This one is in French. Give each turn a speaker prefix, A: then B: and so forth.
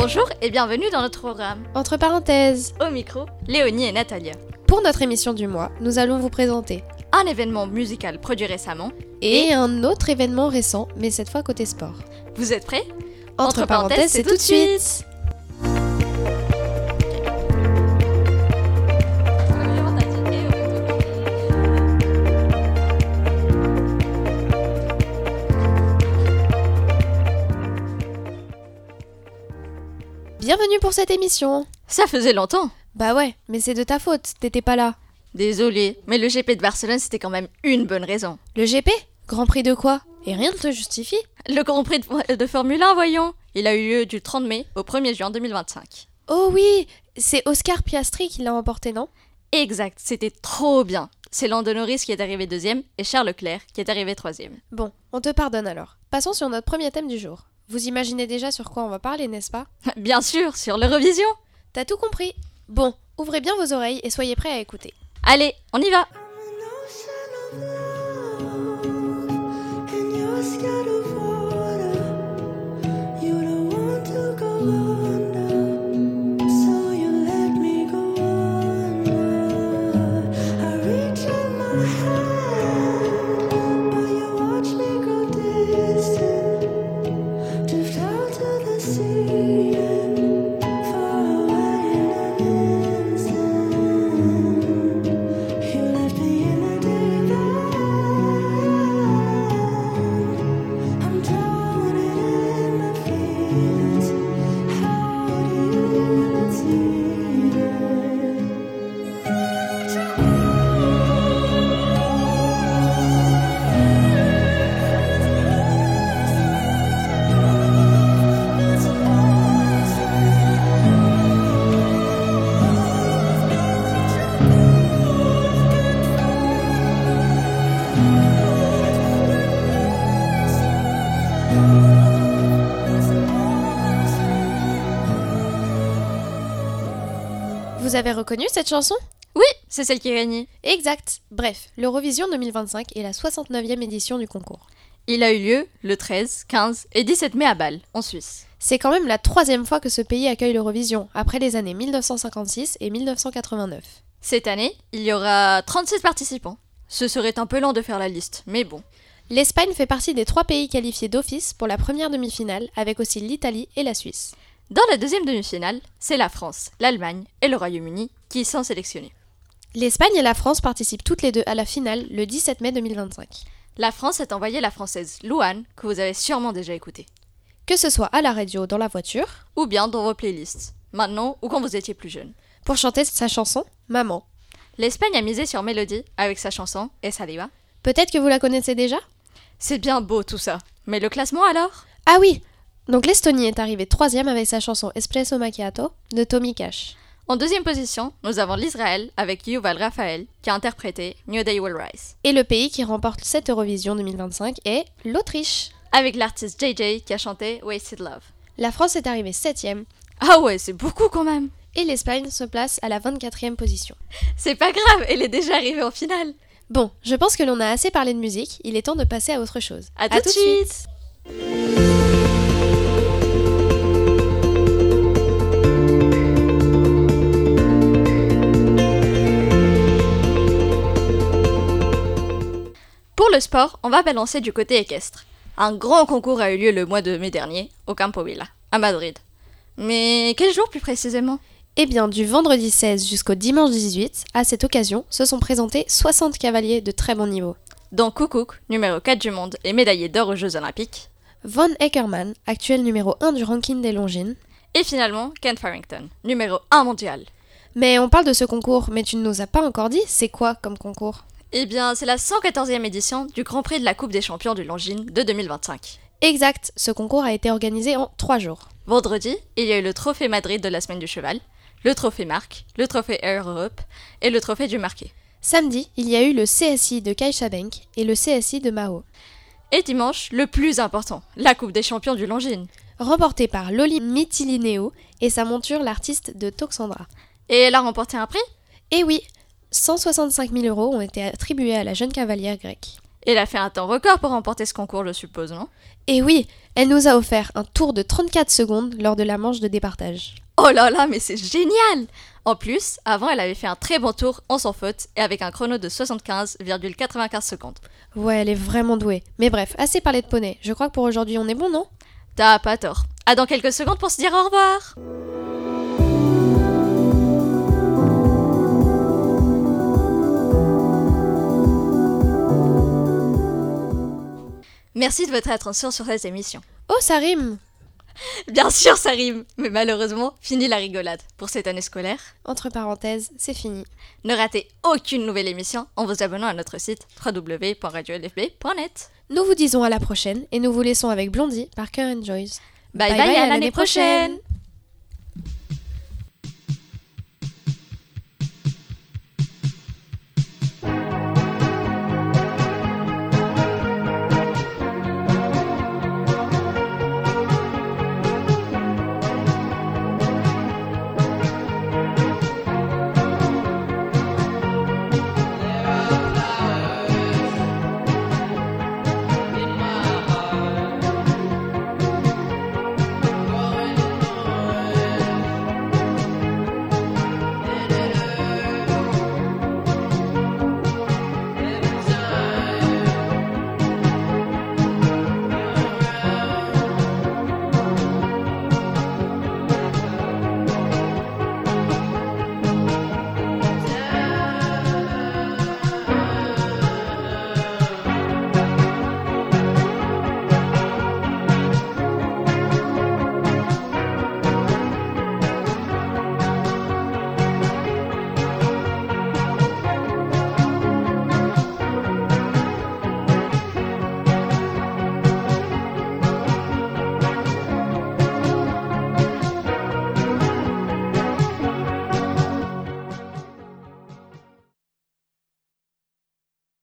A: Bonjour et bienvenue dans notre programme.
B: Entre parenthèses,
A: Au micro, Léonie et Natalia.
B: pour notre émission du mois, nous allons vous présenter
A: Un événement musical produit récemment.
B: et un autre événement récent, mais cette fois côté sport.
A: Vous êtes prêts ?
B: Entre parenthèses, c'est tout de suite. Bienvenue pour cette émission.
A: Ça faisait longtemps.
B: Bah ouais, mais c'est de ta faute, t'étais pas là.
A: Désolée, mais le GP de Barcelone c'était quand même une bonne raison.
B: Le GP ? Grand Prix de quoi ? Et rien ne te justifie ?
A: Le Grand Prix de Formule 1, voyons. Il a eu lieu du 30 mai au 1er juin 2025.
B: Oh oui, c'est Oscar Piastri qui l'a remporté, non ?
A: Exact, c'était trop bien. C'est Lando Norris qui est arrivé deuxième et Charles Leclerc qui est arrivé troisième.
B: Bon, on te pardonne alors. Passons sur notre premier thème du jour. Vous imaginez déjà sur quoi on va parler, n'est-ce pas ?
A: Bien sûr, sur l'Eurovision.
B: T'as tout compris ? Bon, ouvrez bien vos oreilles et soyez prêts à écouter.
A: Allez, on y va.
B: Vous avez reconnu cette chanson ?
A: Oui, c'est celle qui a gagné.
B: Exact. Bref, l'Eurovision 2025 est la 69e édition du concours.
A: Il a eu lieu le 13, 15 et 17 mai à Bâle, en Suisse.
B: C'est quand même la 3e fois que ce pays accueille l'Eurovision, après les années 1956 et 1989.
A: Cette année, il y aura 36 participants. Ce serait un peu lent de faire la liste, mais bon.
B: L'Espagne fait partie des 3 pays qualifiés d'office pour la première demi-finale, avec aussi l'Italie et la Suisse.
A: Dans la deuxième demi-finale, c'est la France, l'Allemagne et le Royaume-Uni qui sont sélectionnés.
B: L'Espagne et la France participent toutes les deux à la finale le 17 mai 2025.
A: La France a envoyé la française Louane, que vous avez sûrement déjà écoutée.
B: Que ce soit à la radio, dans la voiture,
A: Ou bien dans vos playlists, maintenant ou quand vous étiez plus jeune.
B: pour chanter sa chanson « Maman ».
A: L'Espagne a misé sur Mélodie avec sa chanson « Esa Diva ».
B: Peut-être que vous la connaissez déjà ?
A: C'est bien beau tout ça, mais le classement alors ?
B: Ah oui ! Donc l'Estonie est arrivée 3e avec sa chanson « Espresso Macchiato » de Tommy Cash.
A: En deuxième position, nous avons l'Israël avec Yuval Raphael qui a interprété New Day Will Rise.
B: Et le pays qui remporte cette Eurovision 2025 est l'Autriche.
A: Avec l'artiste JJ qui a chanté Wasted Love.
B: La France est arrivée 7e
A: Ah ouais, c'est beaucoup quand même.
B: et l'Espagne se place à la 24e position.
A: C'est pas grave, elle est déjà arrivée en finale.
B: Bon, je pense que l'on a assez parlé de musique, il est temps de passer à autre chose.
A: À tout de suite. Pour le sport, on va balancer du côté équestre. Un grand concours a eu lieu le mois de mai dernier, au Campo Villa, à Madrid. Mais quel jour plus précisément ?
B: Eh bien, du vendredi 16 jusqu'au dimanche 18, à cette occasion, se sont présentés 60 cavaliers de très bon niveau.
A: Dont Koukouc, numéro 4 du monde et médaillé d'or aux Jeux Olympiques.
B: Von Eckermann, actuel numéro 1 du ranking des Longines.
A: Et finalement, Ken Farrington, numéro 1 mondial.
B: Mais on parle de ce concours, mais tu ne nous as pas encore dit, c'est quoi comme concours ?
A: Eh bien, c'est la 114e édition du Grand Prix de la Coupe des Champions du Longines de 2025.
B: Exact, ce concours a été organisé en 3 jours.
A: Vendredi, il y a eu le Trophée Madrid de la Semaine du Cheval, le Trophée Marc, le Trophée Air Europe et le Trophée du Marquet.
B: Samedi, il y a eu le CSI de CaixaBank et le CSI de Mao.
A: Et dimanche, le plus important, la Coupe des Champions du Longines.
B: Remporté par Loli Mytilineo et sa monture l'artiste de Toxandra.
A: Et elle a remporté un prix ?
B: Et oui, 165 000 € ont été attribués à la jeune cavalière grecque.
A: Elle a fait un temps record pour remporter ce concours, je suppose, non?
B: Et oui, elle nous a offert un tour de 34 secondes lors de la manche de départage.
A: Oh là là, mais c'est génial! En plus, avant, elle avait fait un très bon tour en sans faute et avec un chrono de 75,95 secondes.
B: Ouais, elle est vraiment douée. Mais bref, assez parlé de poney. Je crois que pour aujourd'hui on est bon, non?
A: T'as pas tort. À dans quelques secondes pour se dire au revoir! Merci de votre attention sur cette émission.
B: Oh, ça rime!
A: Bien sûr, ça rime, mais malheureusement, fini la rigolade. Pour cette année scolaire,
B: Entre parenthèses, c'est fini.
A: ne ratez aucune nouvelle émission en vous abonnant à notre site www.radiolfb.net.
B: Nous vous disons à la prochaine et nous vous laissons avec Blondie par Current Joys.
A: Bye bye, à l'année prochaine!